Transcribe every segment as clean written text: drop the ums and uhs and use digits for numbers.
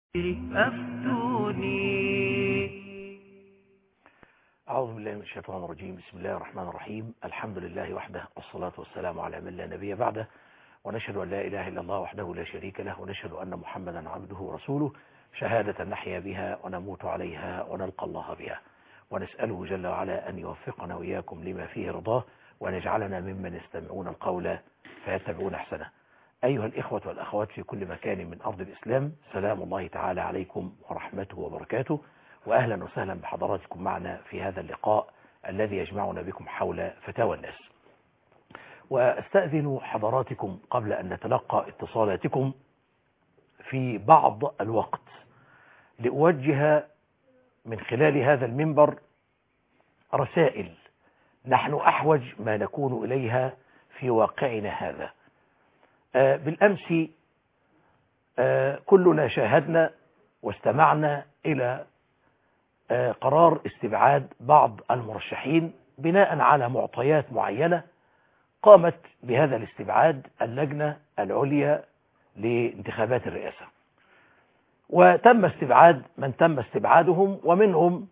أفتوني. أعوذ بالله من الشيطان الرجيم. بسم الله الرحمن الرحيم. الحمد لله وحده، والصلاة والسلام على من لا نبي بعده، ونشهد أن لا إله إلا الله وحده لا شريك له، ونشهد أن محمدا عبده ورسوله، شهادة نحيا بها ونموت عليها ونلقى الله بها، ونسأله جل وعلا أن يوفقنا وإياكم لما فيه رضاه، وأن يجعلنا ممن يستمعون القول فيتبعون أحسنه. أيها الإخوة والأخوات في كل مكان من أرض الإسلام، سلام الله تعالى عليكم ورحمته وبركاته، وأهلا وسهلا بحضراتكم معنا في هذا اللقاء الذي يجمعنا بكم حول فتاوى الناس. وأستأذن حضراتكم قبل أن نتلقى اتصالاتكم في بعض الوقت لأوجه من خلال هذا المنبر رسائل نحن أحوج ما نكون إليها في واقعنا هذا. بالأمس كلنا شاهدنا واستمعنا إلى قرار استبعاد بعض المرشحين بناء على معطيات معينة قامت بهذا الاستبعاد اللجنة العليا لانتخابات الرئاسة، وتم استبعاد من تم استبعادهم، ومنهم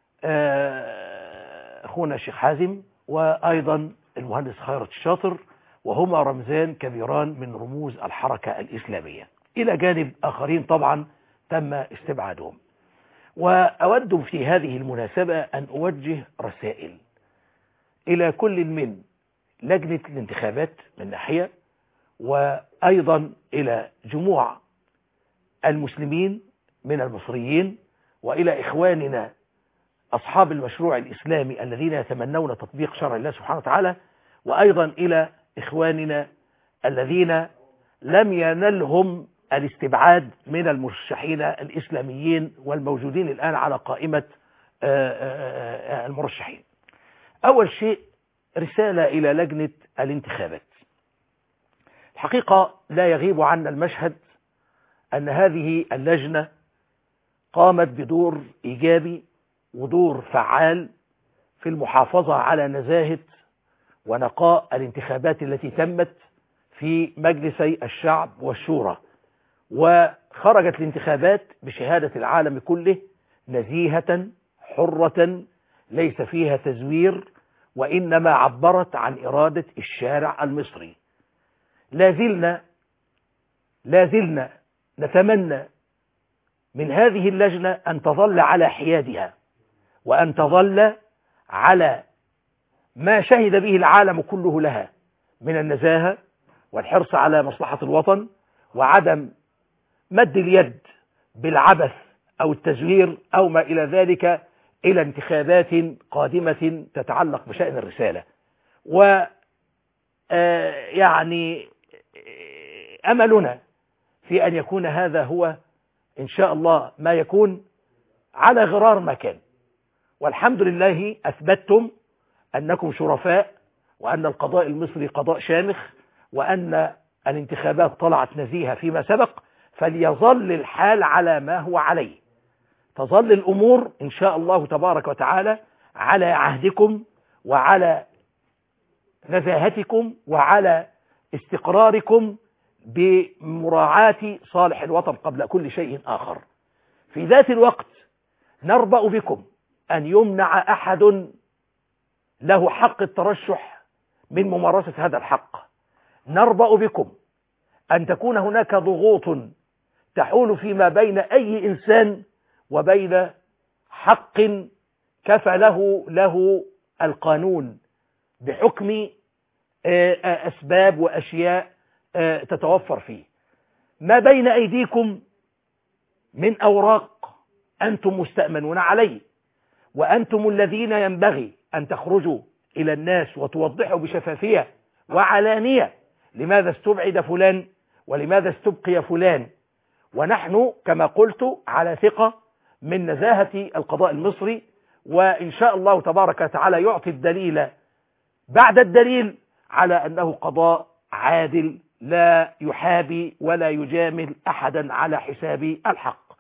أخونا الشيخ حازم وأيضا المهندس خيرت الشاطر، وهما رمزان كبيران من رموز الحركة الإسلامية، إلى جانب آخرين طبعا تم استبعادهم. وأود في هذه المناسبة أن أوجه رسائل إلى كل من لجنة الانتخابات من ناحية، وأيضا إلى جموع المسلمين من المصريين، وإلى إخواننا أصحاب المشروع الإسلامي الذين يتمنون تطبيق شرع الله سبحانه وتعالى، وأيضا إلى إخواننا الذين لم ينلهم الاستبعاد من المرشحين الإسلاميين والموجودين الآن على قائمة المرشحين. أول شيء رسالة إلى لجنة الانتخابات. الحقيقة لا يغيب عنا المشهد أن هذه اللجنة قامت بدور إيجابي ودور فعال في المحافظة على نزاهة ونقاء الانتخابات التي تمت في مجلسي الشعب والشورى، وخرجت الانتخابات بشهادة العالم كله نزيهة حرة ليس فيها تزوير، وإنما عبرت عن إرادة الشارع المصري. لا زلنا نتمنى من هذه اللجنة أن تظل على حيادها، وأن تظل على ما شهد به العالم كله لها من النزاهة والحرص على مصلحة الوطن، وعدم مد اليد بالعبث أو التزوير أو ما إلى ذلك إلى انتخابات قادمة تتعلق بشأن الرسالة. يعني أملنا في أن يكون هذا هو إن شاء الله ما يكون على غرار ما كان، والحمد لله أثبتتم أنكم شرفاء، وأن القضاء المصري قضاء شامخ، وأن الانتخابات طلعت نزيهة فيما سبق، فليظل الحال على ما هو عليه. تظل الأمور إن شاء الله تبارك وتعالى على عهدكم وعلى نزاهتكم وعلى استقراركم بمراعاة صالح الوطن قبل كل شيء آخر. في ذات الوقت نربأ بكم أن يمنع أحد له حق الترشح من ممارسة هذا الحق. نربأ بكم أن تكون هناك ضغوط تحول فيما بين أي إنسان وبين حق كفله له القانون بحكم أسباب وأشياء تتوفر فيه. ما بين أيديكم من أوراق أنتم مستأمنون عليه، وأنتم الذين ينبغي أن تخرجوا إلى الناس وتوضحوا بشفافية وعلانية لماذا استبعد فلان ولماذا استبقي فلان. ونحن كما قلت على ثقة من نزاهة القضاء المصري، وإن شاء الله تبارك وتعالى يعطي الدليل بعد الدليل على أنه قضاء عادل لا يحابي ولا يجامل أحدا على حساب الحق.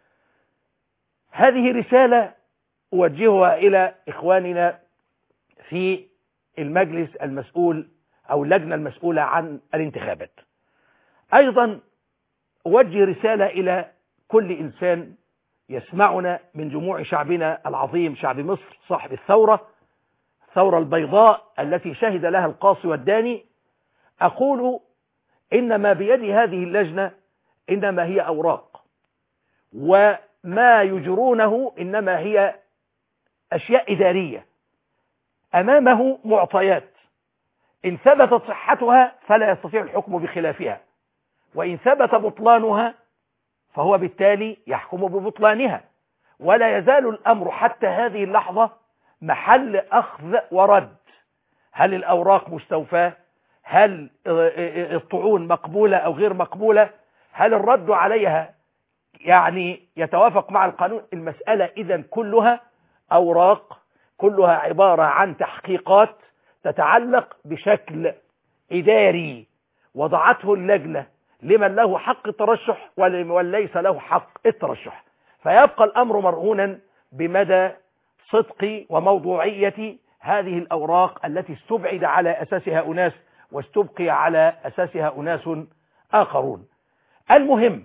هذه رسالة أوجهها إلى إخواننا في المجلس المسؤول أو اللجنة المسؤولة عن الانتخابات. أيضا أوجه رسالة إلى كل إنسان يسمعنا من جموع شعبنا العظيم، شعب مصر صاحب الثورة البيضاء التي شهد لها القاصي والداني، أقول إن ما بيد هذه اللجنة إنما هي أوراق، وما يجرونه إنما هي أشياء إدارية، أمامه معطيات إن ثبتت صحتها فلا يستطيع الحكم بخلافها، وإن ثبت بطلانها فهو بالتالي يحكم ببطلانها، ولا يزال الأمر حتى هذه اللحظة محل أخذ ورد. هل الأوراق مستوفاة؟ هل الطعون مقبولة أو غير مقبولة؟ هل الرد عليها يعني يتوافق مع القانون؟ المسألة إذن كلها أوراق، كلها عبارة عن تحقيقات تتعلق بشكل إداري وضعته اللجنة لمن له حق الترشح ولمن ليس له حق الترشح، فيبقى الأمر مرهونا بمدى صدق وموضوعية هذه الأوراق التي استبعد على أساسها أناس واستبقي على أساسها أناس آخرون. المهم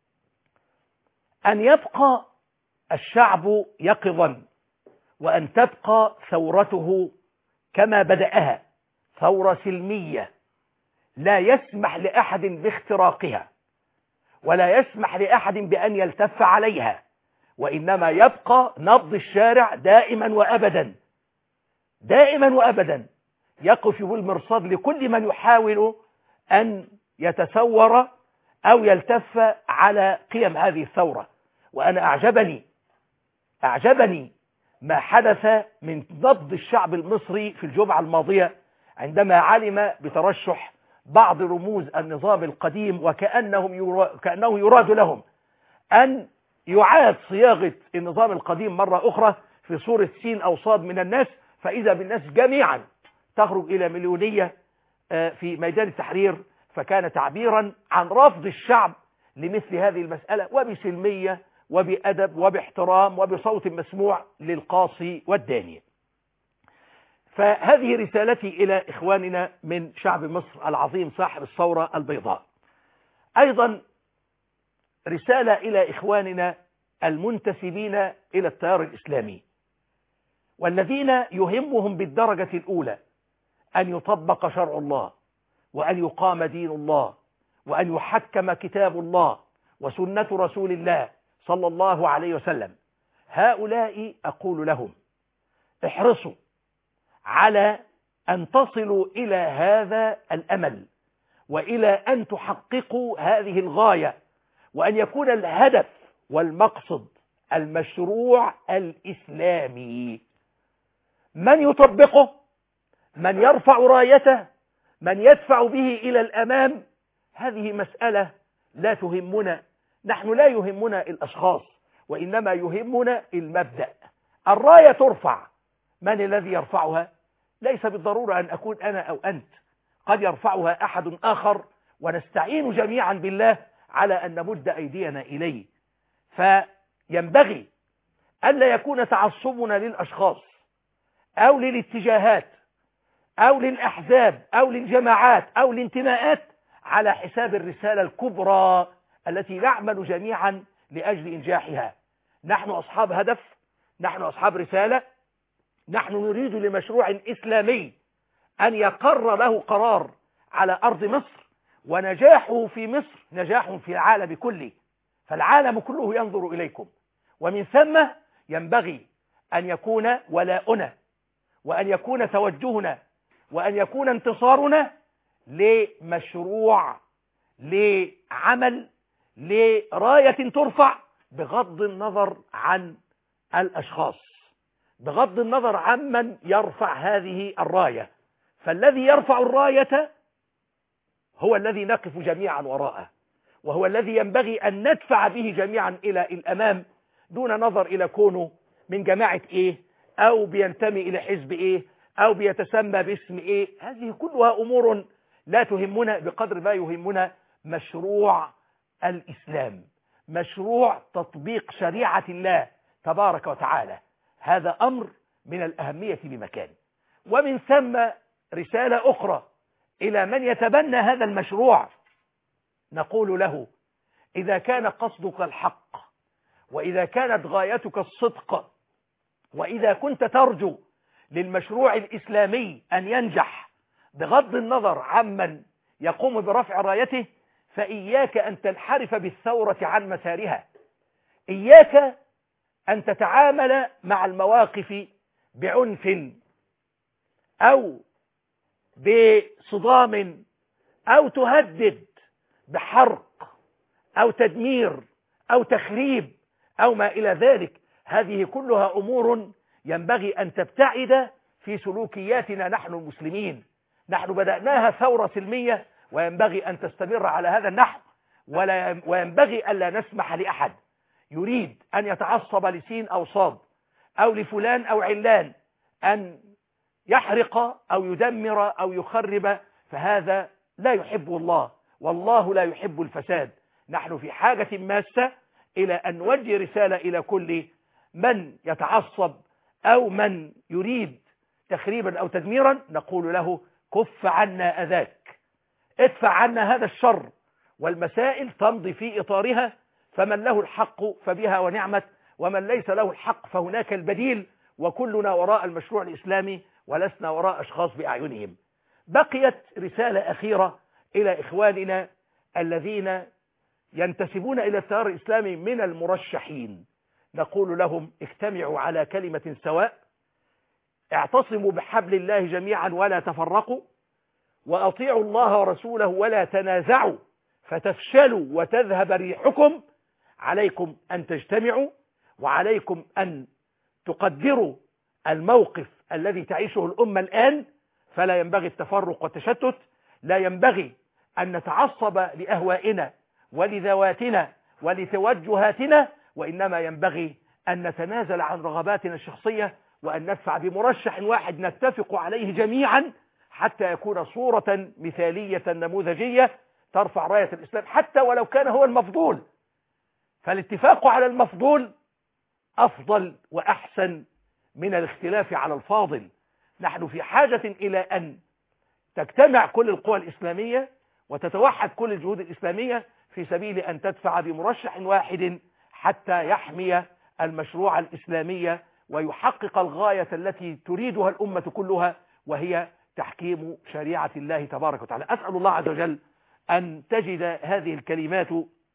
أن يبقى الشعب يقظا، وأن تبقى ثورته كما بدأها ثورة سلمية لا يسمح لأحد باختراقها ولا يسمح لأحد بأن يلتف عليها، وإنما يبقى نبض الشارع دائما وأبدا دائما وأبدا يقف بالمرصاد لكل من يحاول أن يتثور أو يلتف على قيم هذه الثورة. وأنا أعجبني ما حدث من نبض الشعب المصري في الجمعة الماضية عندما علم بترشح بعض رموز النظام القديم، كأنه يراد لهم أن يعاد صياغة النظام القديم مرة أخرى في صورة سين أو صاد من الناس، فإذا بالناس جميعا تخرج إلى مليونية في ميدان التحرير. فكان تعبيرا عن رفض الشعب لمثل هذه المسألة، وبسلمية وبأدب وباحترام وبصوت مسموع للقاصي والداني. فهذه رسالتي إلى إخواننا من شعب مصر العظيم صاحب الثورة البيضاء. أيضا رسالة إلى إخواننا المنتسبين إلى التيار الإسلامي والذين يهمهم بالدرجة الأولى أن يطبق شرع الله، وأن يقام دين الله، وأن يحكم كتاب الله وسنة رسول الله صلى الله عليه وسلم. هؤلاء أقول لهم احرصوا على أن تصلوا إلى هذا الأمل، وإلى أن تحققوا هذه الغاية، وأن يكون الهدف والمقصد المشروع الإسلامي. من يطبقه، من يرفع رايته، من يدفع به إلى الأمام، هذه مسألة لا تهمنا. نحن لا يهمنا الأشخاص، وإنما يهمنا المبدأ. الراية ترفع، من الذي يرفعها؟ ليس بالضرورة أن أكون أنا أو أنت، قد يرفعها أحد آخر، ونستعين جميعا بالله على أن نمد أيدينا إليه. فينبغي ألا يكون تعصبنا للأشخاص أو للاتجاهات أو للأحزاب أو للجماعات أو الانتماءات على حساب الرسالة الكبرى التي نعمل جميعا لأجل إنجاحها. نحن أصحاب هدف، نحن أصحاب رسالة، نحن نريد لمشروع إسلامي أن يقر له قرار على أرض مصر، ونجاحه في مصر نجاح في العالم كله، فالعالم كله ينظر إليكم، ومن ثم ينبغي أن يكون ولاؤنا، وأن يكون توجهنا، وأن يكون انتصارنا لمشروع، لعمل، لراية ترفع بغض النظر عن الأشخاص، بغض النظر عن من يرفع هذه الراية. فالذي يرفع الراية هو الذي نقف جميعا وراءه، وهو الذي ينبغي أن ندفع به جميعا إلى الأمام، دون نظر إلى كونه من جماعة إيه، أو بينتمي إلى حزب إيه، أو بيتسمى باسم إيه. هذه كلها أمور لا تهمنا بقدر ما يهمنا مشروع الإسلام، مشروع تطبيق شريعة الله تبارك وتعالى. هذا أمر من الأهمية بمكان. ومن ثم رسالة أخرى إلى من يتبنى هذا المشروع، نقول له إذا كان قصدك الحق، وإذا كانت غايتك الصدق، وإذا كنت ترجو للمشروع الإسلامي أن ينجح بغض النظر عمن يقوم برفع رايته، فإياك أن تنحرف بالثورة عن مسارها. إياك أن تتعامل مع المواقف بعنف أو بصدام أو تهدد بحرق أو تدمير أو تخريب أو ما إلى ذلك. هذه كلها أمور ينبغي أن تبتعد في سلوكياتنا نحن المسلمين. نحن بدأناها ثورة سلمية وينبغي أن تستمر على هذا النحو، وينبغي ألا نسمح لأحد يريد أن يتعصب لسين أو صاد أو لفلان أو علان أن يحرق أو يدمر أو يخرب، فهذا لا يحب الله، والله لا يحب الفساد. نحن في حاجة ماسة إلى أن نوجه رسالة إلى كل من يتعصب أو من يريد تخريبا أو تدميرا، نقول له كف عنا أذاك، ادفع عنا هذا الشر، والمسائل تمضي في إطارها، فمن له الحق فبها ونعمت، ومن ليس له الحق فهناك البديل، وكلنا وراء المشروع الإسلامي ولسنا وراء أشخاص بأعينهم. بقيت رسالة أخيرة إلى إخواننا الذين ينتسبون إلى التيار الإسلامي من المرشحين، نقول لهم اجتمعوا على كلمة سواء، اعتصموا بحبل الله جميعا ولا تفرقوا، وأطيعوا الله ورسوله ولا تنازعوا فتفشلوا وتذهب ريحكم. عليكم أن تجتمعوا، وعليكم أن تقدروا الموقف الذي تعيشه الأمة الآن، فلا ينبغي التفرق والتشتت، لا ينبغي أن نتعصب لأهوائنا ولذواتنا ولتوجهاتنا، وإنما ينبغي أن نتنازل عن رغباتنا الشخصية، وأن ندفع بمرشح واحد نتفق عليه جميعا حتى يكون صورة مثالية نموذجية ترفع راية الإسلام، حتى ولو كان هو المفضول، فالاتفاق على المفضول أفضل وأحسن من الاختلاف على الفاضل. نحن في حاجة إلى أن تجتمع كل القوى الإسلامية وتتوحد كل الجهود الإسلامية في سبيل أن تدفع بمرشح واحد حتى يحمي المشروع الإسلامي ويحقق الغاية التي تريدها الأمة كلها، وهي تحكيم شريعة الله تبارك وتعالى. أسأل الله عز وجل أن تجد هذه الكلمات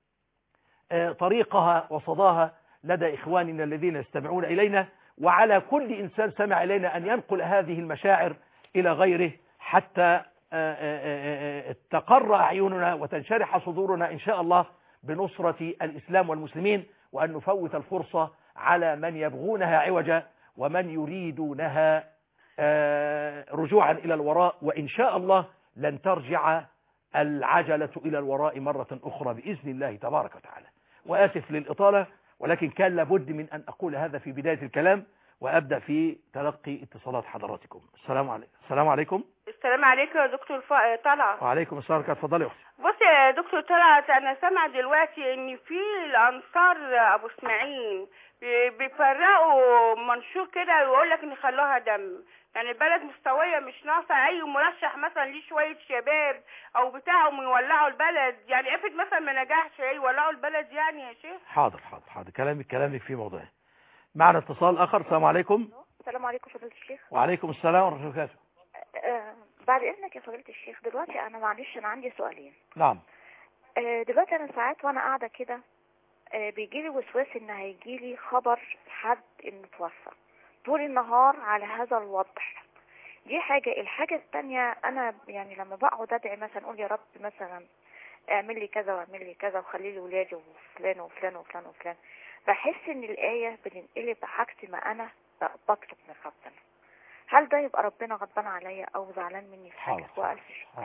طريقها وصداها لدى إخواننا الذين يستمعون إلينا، وعلى كل إنسان سمع إلينا أن ينقل هذه المشاعر إلى غيره حتى تقر أعيننا وتنشرح صدورنا إن شاء الله بنصرة الإسلام والمسلمين، وأن نفوت الفرصة على من يبغونها عوجا ومن يريدونها رجوعا إلى الوراء، وإن شاء الله لن ترجع العجلة إلى الوراء مرة أخرى بإذن الله تبارك وتعالى. وآسف للإطالة، ولكن كان لابد من أن أقول هذا في بداية الكلام، وأبدأ في تلقي اتصالات حضراتكم. السلام عليكم. السلام عليكم. السلام عليكم يا دكتور طلعت. وعليكم السلام. اتفضلي يا أختي. بص يا دكتور طلعت، أنا سامع دلوقتي إن في الأنصار أبو إسماعيل بيفرقوا منشور كده ويقول لك إن خلوها دم، يعني البلد مستوية مش ناقصة أي مرشح مثلا ليه شوية شباب أو بتاعهم يولعوا البلد، يعني افرض مثلا ما نجحش يولعوا البلد يعني يا شيخ. حاضر حاضر حاضر، كلامك في موضوع. معنا اتصال آخر. السلام عليكم. السلام عليكم فضيلة الشيخ. وعليكم السلام ورحمة الله وبركاته. بعد إذنك يا فضيلة الشيخ، دلوقتي أنا معلش أنا عندي سؤالين. نعم. دلوقتي أنا ساعات وأنا قاعدة كده بيجيلي وسواس إن هيجيلي خبر حد إنه توفى طول النهار على هذا الوضع. دي حاجة. الحاجة الثانية، أنا يعني لما بقعد أدعي مثلا أقول يا رب مثلا اعمل لي كذا واعمل لي كذا وخلي لي ولادي وفلان وفلان وفلان وفلان، بحس إن الآية بتنقلب عكس ما أنا بطلب من ربنا. هل ده يبقى ربنا غضبان عليا أو زعلان مني في حاجة؟ حاضر.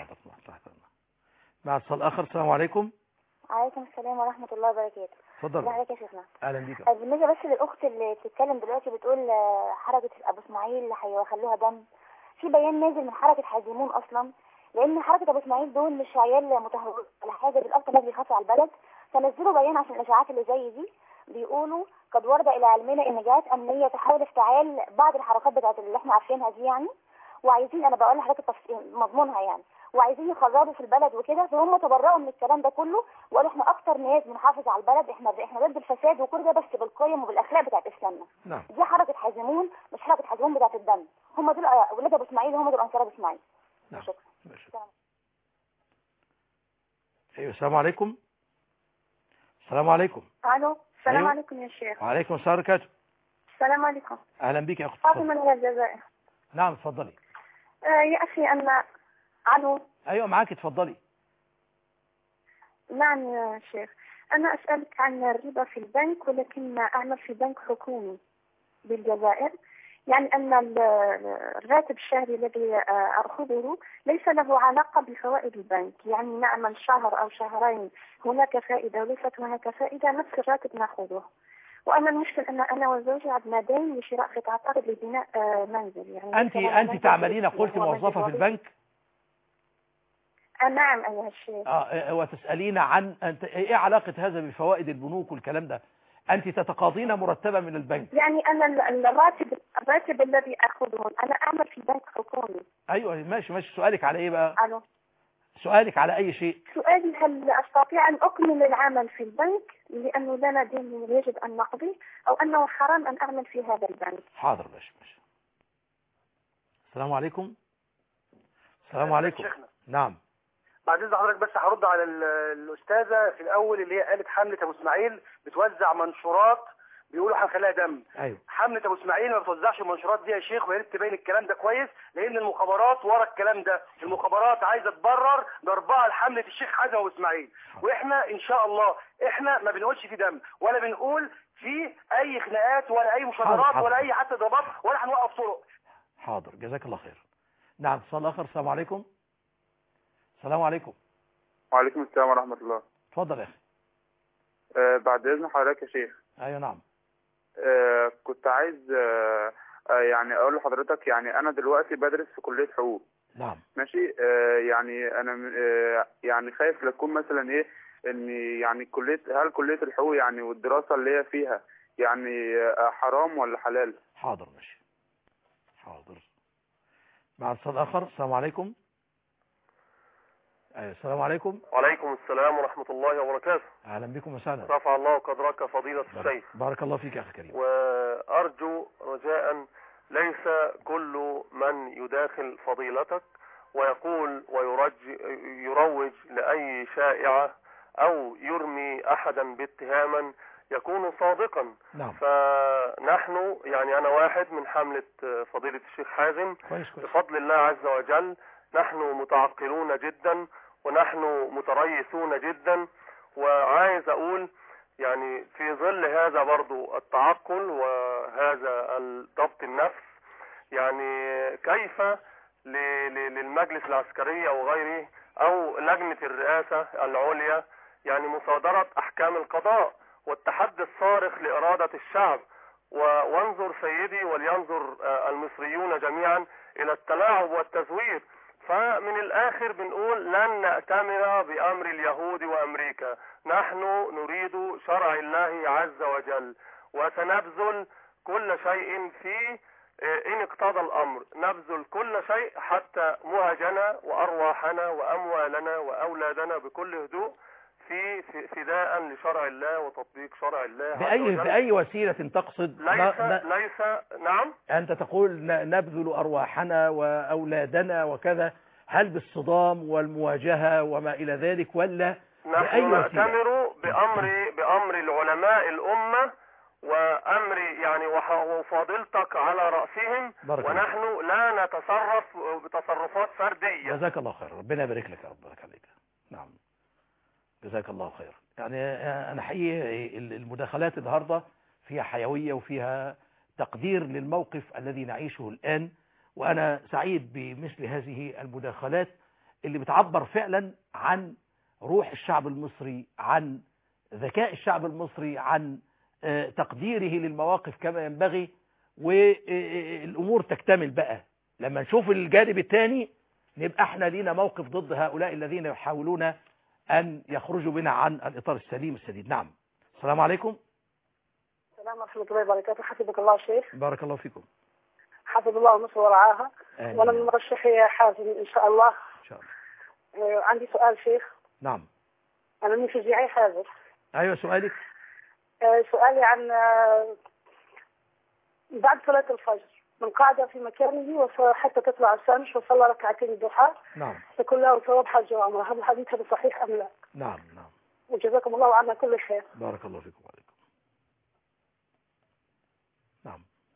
مع اتصال آخر. السلام عليكم. عليكم السلام ورحمة الله وبركاته. اتفضل. ازيك يا شيخنا؟ اهلا بيك. بالنسبة بس للأخت اللي بتتكلم دلوقتي بتقول حركة أبو إسماعيل اللي هيخلوها دم، في بيان نازل من حركة حازمون أصلا، لأن حركة أبو إسماعيل دول مش عيال متهورين ولا حاجة، بالأكتر ناس بيخافوا على البلد، فنزلوا بيان عشان الإشاعات اللي زي دي. بيقولوا قد ورد إلى علمنا إن جهات أمنية تحاول افتعال بعض الحركات بتاعت اللي احنا عارفينها دي يعني، وعايزين، أنا بقول لحضرتك مضمونها يعني، وعايزين يخرجوا في البلد وكده، فهم تبرؤوا من الكلام ده كله وقالوا احنا اكتر ناس بنحافظ على البلد، احنا ضد الفساد وكل ده، بس بالقيم وبالاخلاق بتاعت اسلامنا. نعم. دي حركه حازمون، مش حركه حازمون بتاعت الدم، هم دول اولاد ابو اسماعيل، هم دول انصار ابو اسماعيل. نعم. شكرا. ايوه السلام عليكم. السلام عليكم. الو السلام أيوة. عليكم يا شيخ. وعليكم السلام ورحمة الله. السلام عليكم. اهلا بك يا اخت. فاطمه من الجزائر. نعم اتفضلي. يا اخي انا الو. ايوه معاك اتفضلي. نعم يا شيخ، انا اسالك عن الربا في البنك، ولكن اعمل في بنك حكومي بالجزائر. يعني ان الراتب الشهري الذي اخذه ليس له علاقه بفوائد البنك، يعني نعمل شهر او شهرين هناك فائده وليست هناك فائده، نفس الراتب ناخذه. وانا المشكل ان انا وزوجي عندنا دين لشراء قطعه ارض لبناء منزل. يعني انت تعملين قلت موظفه في البنك؟ نعم ايها الشيخ. وتسالين عن ايه علاقه هذا بفوائد البنوك والكلام ده؟ انت تتقاضين مرتبا من البنك. يعني انا الراتب الذي اخذه، انا اعمل في بنك حكومي. ايوه ماشي. سؤالك على ايه بقى؟ الو. سؤالك على اي شيء؟ سؤالي هل استطيع ان اكمل العمل في البنك لانه لنا دين يجب ان نقضي، او انه حرام ان اعمل في هذا البنك؟ حاضر ماشي. السلام عليكم. السلام عليكم. نعم. بعد اذن حضرتك بس هرد على الاستاذه في الاول اللي هي قالت حمله ابو اسماعيل بتوزع منشورات بيقولوا هنخليها دم. ايوه. حمله ابو اسماعيل ما بتوزعش المنشورات دي يا شيخ، ويا ريت تبين الكلام ده كويس، لان المخابرات ورا الكلام ده، المخابرات عايزه تبرر ضربها لحمله الشيخ حازم ابو اسماعيل، واحنا ان شاء الله احنا ما بنقولش في دم ولا بنقول في اي خناقات ولا اي مشاجرات ولا اي حتى ضربات ولا هنوقف طرق. حاضر جزاك الله خير. نعم اتصال اخر. السلام عليكم. السلام عليكم. وعليكم السلام ورحمة الله. اتفضل يا اخي. بعد اذن حضرتك يا شيخ. ايوه نعم. كنت عايز يعني اقول لحضرتك، يعني انا دلوقتي بدرس في كلية حقوق. نعم. ماشي. يعني انا يعني خايف لكون مثلا ايه، ان يعني هل كلية الحقوق يعني والدراسة اللي هي فيها يعني حرام ولا حلال؟ حاضر ماشي. حاضر. مع اتصال اخر. السلام عليكم. السلام عليكم. وعليكم السلام ورحمة الله وبركاته. أهلا بكم وسهلا. رفع الله قدرك فضيلة الشيخ. بارك الله فيك يا أخي كريم. وأرجو رجاء ليس كل من يداخل فضيلتك ويقول ويروج لأي شائعة أو يرمي أحدا باتهاما يكون صادقا. نعم. فنحن يعني أنا واحد من حملة فضيلة الشيخ حازم. كويس. بفضل الله عز وجل نحن متعقلون جدا ونحن متريثون جدا. وعايز اقول يعني في ظل هذا برضو التعقل وهذا الضبط النفس، يعني كيف للمجلس العسكري او غيره او لجنة الرئاسة العليا يعني مصادرة احكام القضاء والتحدي الصارخ لارادة الشعب؟ وانظر سيدي ولينظر المصريون جميعا الى التلاعب والتزوير. فمن الآخر بنقول لن نأتمر بأمر اليهود وأمريكا، نحن نريد شرع الله عز وجل وسنبذل كل شيء فيه إن اقتضى الأمر، نبذل كل شيء حتى مهجنا وأرواحنا وأموالنا وأولادنا بكل هدوء في فداء لشرع الله وتطبيق شرع الله بأي وسيلة تقصد؟ ليس نعم. أنت تقول نبذل أرواحنا وأولادنا وكذا، هل بالصدام والمواجهة وما إلى ذلك ولا نحن نأتمر بأمر العلماء الأمة وأمر يعني وفاضلتك على رأسهم، ونحن لا نتصرف بتصرفات فردية. جزاك الله خير. ربنا يبارك لك يا رب. بارك عليك. نعم جزاك الله خير. يعني أنا حقيقي المداخلات النهاردة فيها حيوية وفيها تقدير للموقف الذي نعيشه الآن، وأنا سعيد بمثل هذه المداخلات اللي بتعبر فعلا عن روح الشعب المصري، عن ذكاء الشعب المصري، عن تقديره للمواقف كما ينبغي، والأمور تكتمل بقى لما نشوف الجانب الثاني، نبقى احنا لينا موقف ضد هؤلاء الذين يحاولون أن يخرجوا بنا عن الإطار السليم السديد. نعم. السلام عليكم. السلام ورحمة الله وبركاته. حفظك الله شيخ. بارك الله فيكم. حفظ الله مصر ورعاها. وانا من مرشحي حازم ان شاء الله. ان شاء الله. عندي سؤال شيخ. نعم. أنا من شجاعي حاضر. أيوة سؤالك. سؤالي عن بعد صلاة الفجر من قاعدة في مكانه حتى تطلع الشمس وصلى ركعتين الضحى. نعم. تكون له ثواب حج وعمرة. هذا الحديث هذا صحيح أم لا؟ نعم نعم. وجزاكم الله عنا كل خير. بارك الله فيكم وعليكم. نعم.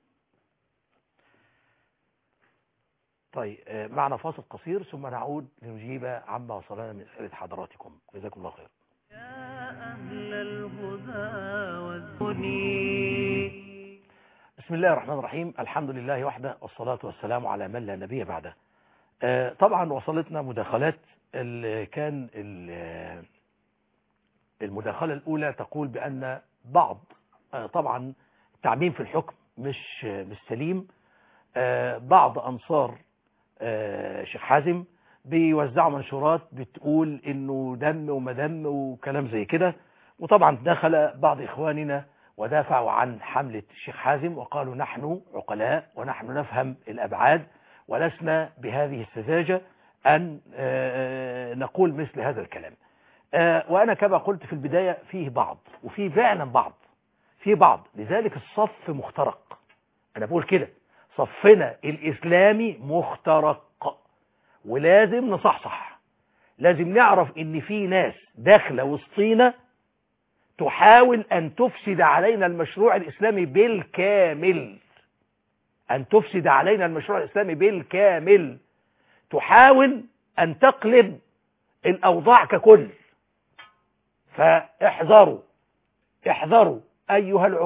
طيب معنا فاصل قصير ثم نعود لنجيب عما وصلنا من أسئلة حضراتكم. جزاكم الله خير. يا أهل الهدى والدنيا. بسم الله الرحمن الرحيم. الحمد لله وحده والصلاة والسلام على من لا نبي بعده. طبعا وصلتنا مداخلات. كان المداخلة الأولى تقول بأن بعض طبعا تعميم في الحكم مش سليم. بعض أنصار شيخ حازم بيوزعوا منشورات بتقول إنه دم ومدم وكلام زي كده، وطبعا دخل بعض إخواننا ودافعوا عن حملة الشيخ حازم وقالوا نحن عقلاء ونحن نفهم الأبعاد ولسنا بهذه السذاجة أن نقول مثل هذا الكلام. وأنا كما قلت في البداية فيه بعض وفيه فعلا بعض لذلك الصف مخترق. أنا بقول كده صفنا الإسلامي مخترق ولازم نصحصح. لازم نعرف إن في ناس داخلة وسطينا تحاول أن تفسد علينا المشروع الإسلامي بالكامل. تحاول أن تقلب الأوضاع ككل. فاحذروا أيها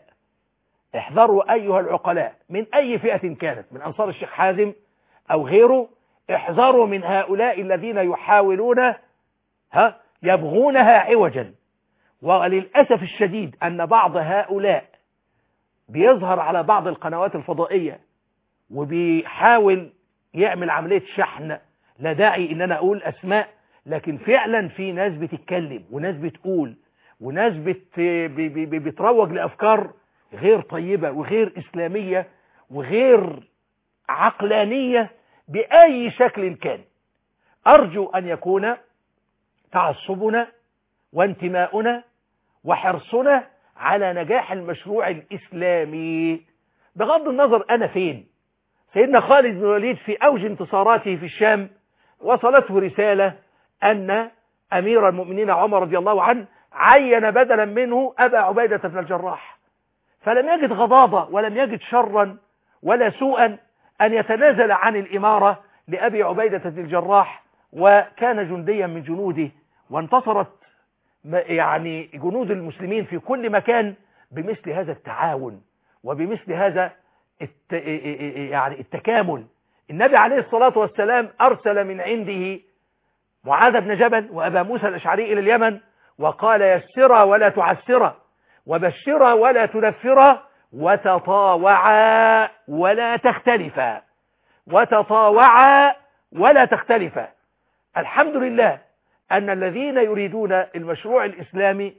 العقلاء من أي فئة كانت، من أنصار الشيخ حازم أو غيره. احذروا من هؤلاء الذين يحاولون يبغونها عوجا. وللأسف الشديد أن بعض هؤلاء بيظهر على بعض القنوات الفضائية وبيحاول يعمل عملية شحن. لا داعي إن أنا أقول أسماء، لكن فعلا في ناس بتتكلم وناس بتقول وناس بتروج لأفكار غير طيبة وغير إسلامية وغير عقلانية بأي شكل كان. أرجو أن يكون تعصبنا وانتماؤنا وحرصنا على نجاح المشروع الإسلامي بغض النظر أنا فين. سيدنا خالد بن الوليد في أوج انتصاراته في الشام وصلته رسالة أن أمير المؤمنين عمر رضي الله عنه عين بدلا منه أبا عبيدة بن الجراح، فلم يجد غضاضة ولم يجد شرا ولا سوءا أن يتنازل عن الإمارة لأبي عبيدة بن الجراح، وكان جنديا من جنوده وانتصرت يعني جنود المسلمين في كل مكان بمثل هذا التعاون وبمثل هذا يعني التكامل. النبي عليه الصلاة والسلام أرسل من عنده معاذ بن جبل وأبا موسى الأشعري إلى اليمن وقال يسرا ولا تعسرا وبشرا ولا تنفرا وتطاوعا ولا تختلفا. الحمد لله أن الذين يريدون المشروع الإسلامي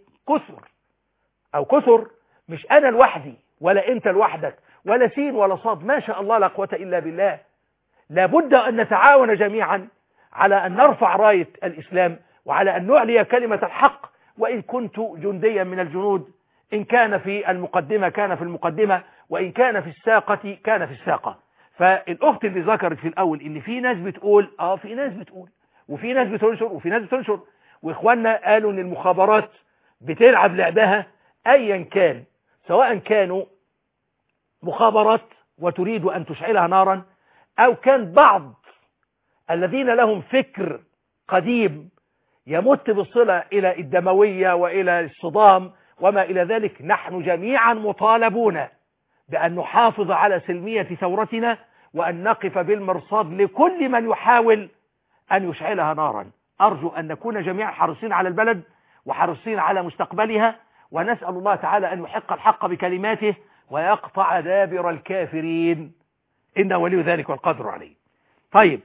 كثر، مش أنا لوحدي ولا أنت لوحدك ولا سين ولا صاد، ما شاء الله لا قوة إلا بالله. لابد أن نتعاون جميعا على أن نرفع راية الإسلام وعلى أن نعلي كلمة الحق. وإن كنت جنديا من الجنود، إن كان في المقدمة كان في المقدمة، وإن كان في الساقة كان في الساقة. فالأخت اللي ذكرت في الأول إن في ناس بتقول في ناس بتقول وفي ناس بتنشر وإخواننا قالوا إن المخابرات بتلعب لعبها أيا كان، سواء كانوا مخابرات وتريد أن تشعلها نارا، أو كان بعض الذين لهم فكر قديم يمت بالصلة إلى الدموية وإلى الصدام وما إلى ذلك. نحن جميعا مطالبون بأن نحافظ على سلمية ثورتنا وأن نقف بالمرصاد لكل من يحاول أن يشعلها نارا. أرجو أن نكون جميعا حريصين على البلد وحريصين على مستقبلها، ونسأل الله تعالى أن يحق الحق بكلماته ويقطع دابر الكافرين، إنه ولي ذلك والقادر عليه. طيب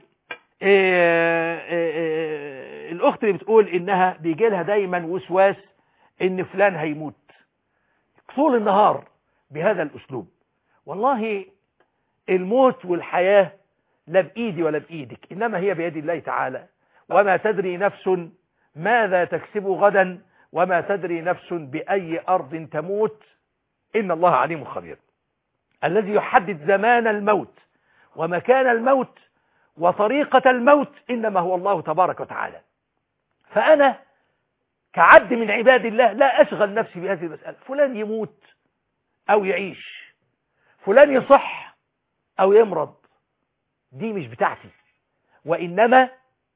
الأخت اللي بتقول إنها بيجي لها دايما وسواس إن فلان هيموت طول النهار بهذا الأسلوب. والله الموت والحياة لا بإيدي ولا بإيدك، إنما هي بيد الله تعالى. وما تدري نفس ماذا تكسب غدا وما تدري نفس بأي أرض تموت إن الله عليم خبير. الذي يحدد زمان الموت ومكان الموت وطريقة الموت إنما هو الله تبارك وتعالى. فأنا كعبد من عباد الله لا أشغل نفسي بهذه المسألة، فلان يموت أو يعيش، فلان يصح أو يمرض، دي مش بتاعتي، وإنما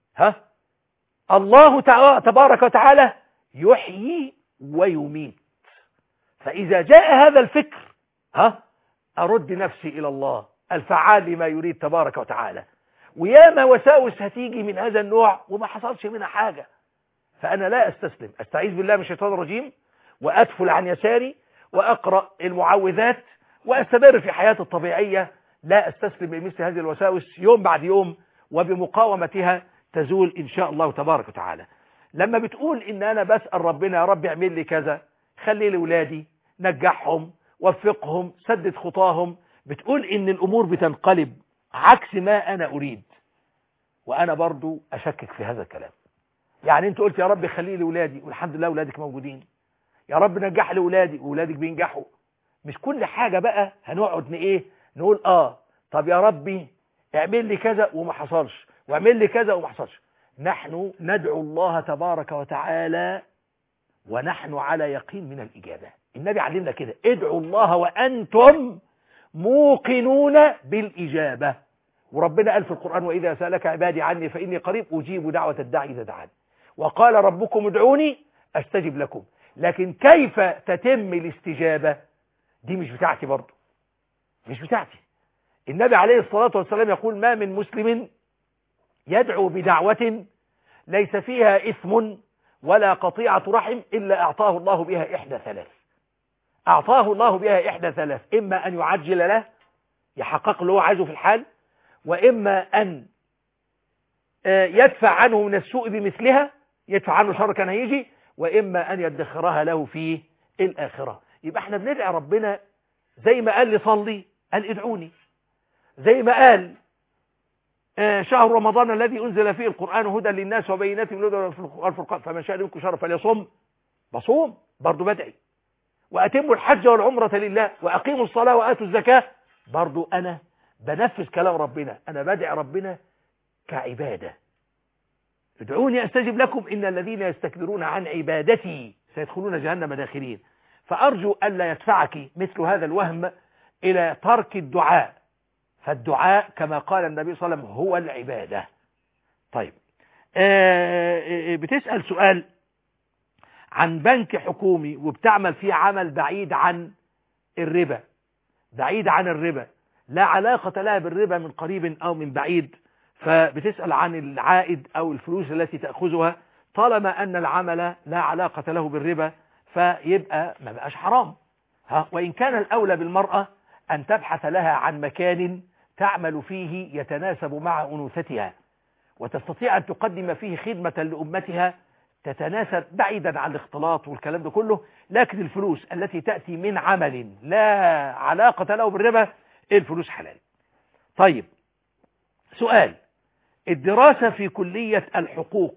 الله تبارك وتعالى يحيي ويميت. فإذا جاء هذا الفكر أرد نفسي إلى الله الفعال لما يريد تبارك وتعالى. وياما وساوس هتيجي من هذا النوع وما حصلش منها حاجة، فأنا لا أستسلم، أستعيذ بالله من الشيطان الرجيم وأدفل عن يساري وأقرأ المعوذات وأستمر في حياتي الطبيعية، لا أستسلم لمثل هذه الوساوس يوم بعد يوم، وبمقاومتها تزول إن شاء الله تبارك وتعالى. لما بتقول إن أنا بسأل ربنا يا رب اعمل لي كذا، خلي لي ولادي، نجحهم، وفقهم، سدد خطاهم، بتقول إن الأمور بتنقلب عكس ما أنا أريد، وأنا برضو أشكك في هذا الكلام. يعني أنت قلت يا رب خلي لي ولادي والحمد لله ولادك موجودين، يا رب نجح لي ولادي وولادك بينجحوا، مش كل حاجة بقى هنقعد نقول طب يا ربي اعمل لي كذا وما حصلش، واعمل لي كذا وما حصلش. نحن ندعو الله تبارك وتعالى ونحن على يقين من الإجابة. النبي علمنا كده، ادعوا الله وأنتم موقنون بالإجابة. وربنا قال في القرآن وإذا سألك عبادي عني فإني قريب أجيب دعوة الداعي إذا دعاني، وقال ربكم ادعوني أستجب لكم. لكن كيف تتم الاستجابة دي مش بتاعتي، برضو مش بتاعتي. النبي عليه الصلاة والسلام يقول ما من مسلم يدعو بدعوة ليس فيها إثم ولا قطيعة رحم إلا أعطاه الله بها إحدى ثلاث. أعطاه الله بها إحدى ثلاث، إما أن يعجل له يحقق له عايزه في الحال، وإما أن يدفع عنه من السوء بمثلها، يدفع عنه شر كان هيجي، وإما أن يدخرها له في الآخرة. يبقى احنا بندعي ربنا زي ما قال لي صلي قال ادعوني، زي ما قال شهر رمضان الذي أنزل فيه القرآن هدى للناس وبينات من الهدى والفرقان فمن شاء منكم شهر فليصم، بصوم برضو بدعي. وأتموا الحج والعمرة لله وأقيموا الصلاة وآتوا الزكاة، برضو أنا بنفذ كلام ربنا، أنا بدعي ربنا كعبادة. ادعوني أستجب لكم إن الذين يستكبرون عن عبادتي سيدخلون جهنم داخلين. فأرجو ألا يدفعك مثل هذا الوهم إلى ترك الدعاء، فالدعاء كما قال النبي صلى الله عليه وسلم هو العبادة. طيب بتسأل سؤال عن بنك حكومي وبتعمل فيه عمل بعيد عن الربا، بعيد عن الربا، لا علاقة لها بالربا من قريب أو من بعيد، فبتسأل عن العائد أو الفلوس التي تأخذها، طالما أن العمل لا علاقة له بالربا فيبقى ما بقاش حرام. وإن كان الأولى بالمرأة أن تبحث لها عن مكان تعمل فيه يتناسب مع أنوثتها وتستطيع أن تقدم فيه خدمة لأمتها تتناسب بعيدا عن الاختلاط والكلام ده كله. لكن الفلوس التي تأتي من عمل لا علاقة له بالربا الفلوس حلال. طيب سؤال، الدراسة في كلية الحقوق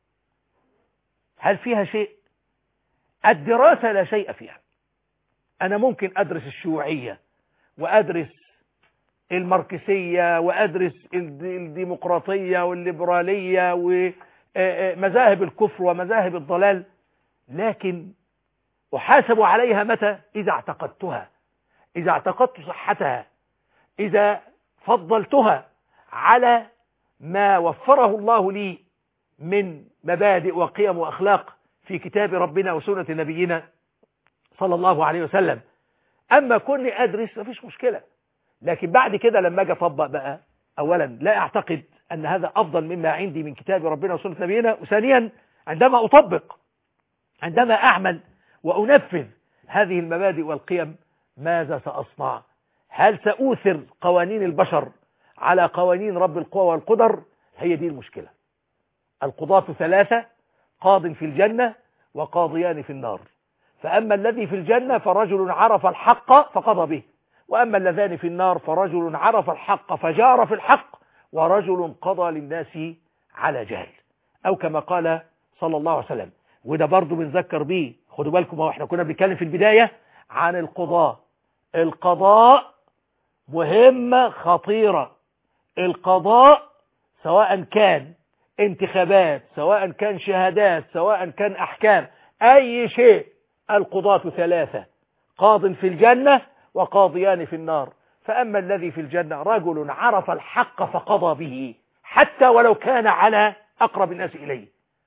هل فيها شيء؟ الدراسة لا شيء فيها. أنا ممكن أدرس الشيوعية وأدرس الماركسية وأدرس الديمقراطية والليبرالية ومذاهب الكفر ومذاهب الضلال، لكن أحاسب عليها متى؟ إذا اعتقدتها، إذا اعتقدت صحتها، إذا فضلتها على ما وفره الله لي من مبادئ وقيم وأخلاق في كتاب ربنا وسنة نبينا صلى الله عليه وسلم. أما كوني أدرس مفيش مشكلة، لكن بعد كده لما أجي أطبق بقى، أولا لا أعتقد أن هذا أفضل مما عندي من كتاب ربنا وسنة نبينا، وثانيا عندما أطبق، عندما أعمل وأنفذ هذه المبادئ والقيم ماذا سأصنع؟ هل سأوثر قوانين البشر على قوانين رب القوى والقدر؟ هي دي المشكلة. القضاة ثلاثة، قاض في الجنة وقاضيان في النار، فأما الذي في الجنة فرجل عرف الحق فقضى به، وأما اللذان في النار فرجل عرف الحق فجار في الحق، ورجل قضى للناس على جهل. أو كما قال صلى الله عليه وسلم. وده برضو بنذكر بيه، خدوا بالكم، احنا كنا بنتكلم في البداية عن القضاء. القضاء مهمة خطيرة. القضاء سواء كان انتخابات، سواء كان شهادات، سواء كان أحكام، أي شيء، القضاة 3: قاض في الجنة وقاضيان في النار. فأما الذي في الجنة رجل عرف الحق فقضى به، حتى ولو كان على أقرب الناس إليه،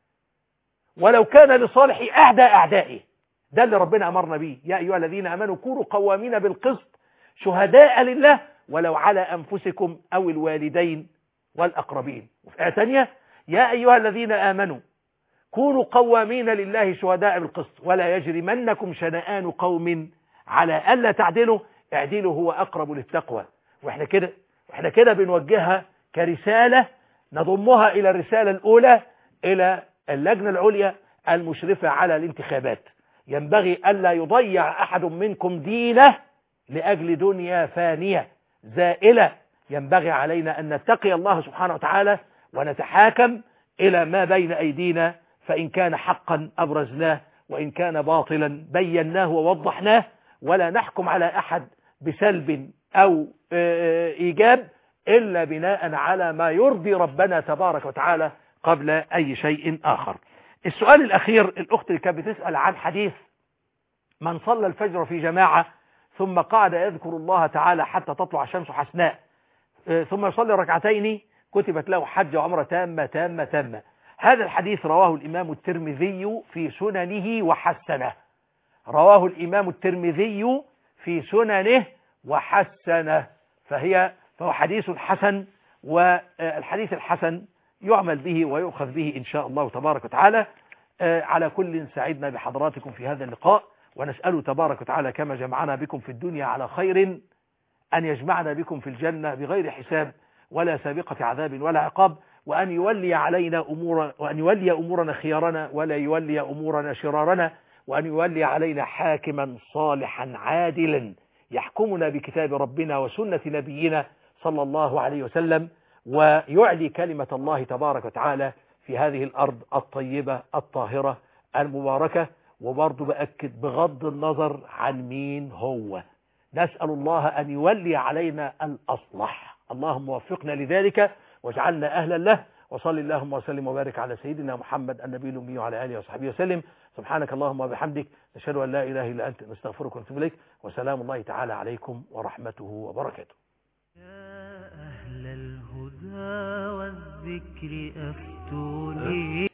ولو كان لصالح أعدائه. ده اللي ربنا أمرنا به: يا أيها الذين آمنوا كونوا قوامين بالقسط شهداء لله ولو على أنفسكم أو الوالدين والأقربين. وفي آية ثانية: يا أيها الذين آمنوا كونوا قوامين لله شهداء بالقسط ولا يجرمنكم شنآن قوم على ألا تعدلوا اعدلوا هو أقرب للتقوى. واحنا كده بنوجهها كرسالة نضمها إلى الرسالة الأولى إلى اللجنة العليا المشرفة على الانتخابات. ينبغي ألا يضيع أحد منكم دينه لأجل دنيا فانية زائلة. ينبغي علينا أن نتقي الله سبحانه وتعالى ونتحاكم إلى ما بين أيدينا، فإن كان حقا أبرزناه وإن كان باطلا بيناه ووضحناه، ولا نحكم على أحد بسلب أو إيجاب إلا بناء على ما يرضي ربنا تبارك وتعالى قبل أي شيء آخر. السؤال الأخير، الأخت اللي كانت بتسأل عن حديث من صلى الفجر في جماعة ثم قعد يذكر الله تعالى حتى تطلع الشمس حسناء ثم يصلي ركعتين كتبت له حج وعمرة تامة تامة تامة. هذا الحديث رواه الإمام الترمذي في سننه وحسنه. رواه الإمام الترمذي في سننه وحسنه، فهو حديث حسن، والحديث الحسن يعمل به ويؤخذ به إن شاء الله تبارك وتعالى. على كل سعدنا بحضراتكم في هذا اللقاء، ونسأله تبارك وتعالى كما جمعنا بكم في الدنيا على خير أن يجمعنا بكم في الجنة بغير حساب ولا سابقة عذاب ولا عقاب، وأن يولي علينا وأن يولي أمورنا خيارنا ولا يولي أمورنا شرارنا، وأن يولي علينا حاكما صالحا عادلا يحكمنا بكتاب ربنا وسنة نبينا صلى الله عليه وسلم، ويعلي كلمة الله تبارك وتعالى في هذه الأرض الطيبة الطاهرة المباركة. وبرضه بأكد بغض النظر عن مين هو، نسأل الله أن يولي علينا الأصلح. اللهم وفقنا لذلك واجعلنا أهلا له. وصلي اللهم وسلم وبارك على سيدنا محمد النبي الأمي وعلى آله وصحبه وسلم. سبحانك اللهم وبحمدك، نشهد أن لا إله إلا أنت، نستغفرك ونتوب إليك، وسلام الله تعالى عليكم ورحمته وبركاته. يا أهل الهدى والذكر أفتوني